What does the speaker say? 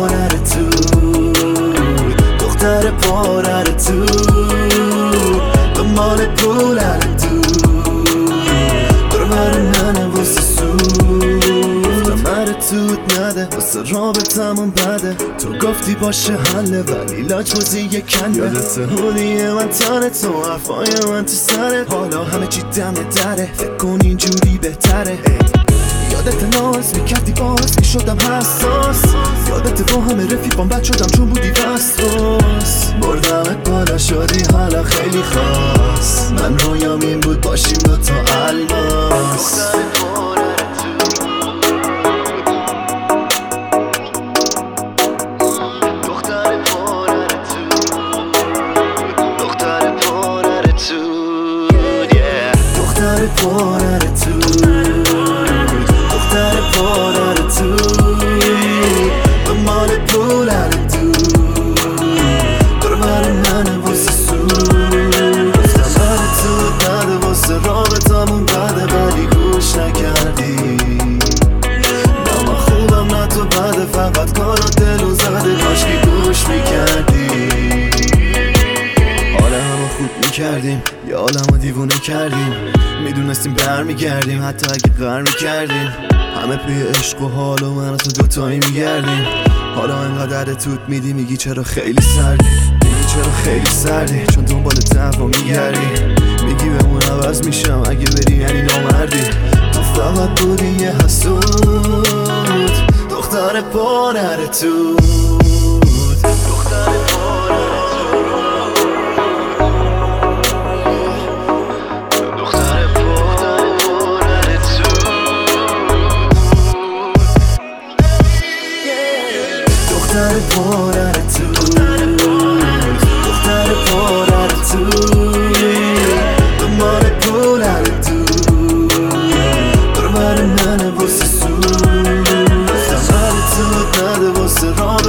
پرر تو، دختر پرر تو، دنبال پولر تو، برمر منه واسه سود مر توت نده واسه رابطمون بده. تو گفتی باشه حله ولی لاجبازی کنده. یادت هونی من تنه تو حرفای من تو سرت، حالا همه چی دم دره، فکر کن اینجوری بهتره. یادت ناز میکردی باز میشدم حساس، یادت با همه رفیقام بد شدم چون بودی وسواس. بردمت بالا شدی حالا خیلی خاص، من رویام این بود باشیم دوتا الماس. دختر پرر تو، دختر پرر تو، دنبال پولر تو، برمر منه واسه سود. گفتم تو بده واسه رابطمون بده ولی گوش نکردی. نه من خوبم نه تو بده، فقط کار و دلو زده، کاشکی گوش میکردی. حالا همو خوب میکردیم یا عالمو دیوونه کردیم، میدونستیم برمیگردیم حتی اگه قهر میکردیم. همه پی عشق و حال و من و تو دوتایی میگردیم. حالا انقدر توت میدی میگی چرا خیلی سردی، میگی چرا خیلی سردی چون دنبال دعوا میگردی. میگی بمون عوض میشم اگه بری یعنی نامردی. تو فقط بودی یه حسود، دختر پرر تو، دختر پرر دختر پرر تو، دختر پرر تو، دنبال پولر تو، برمر منه واسه سود. گفتم تو نده واسه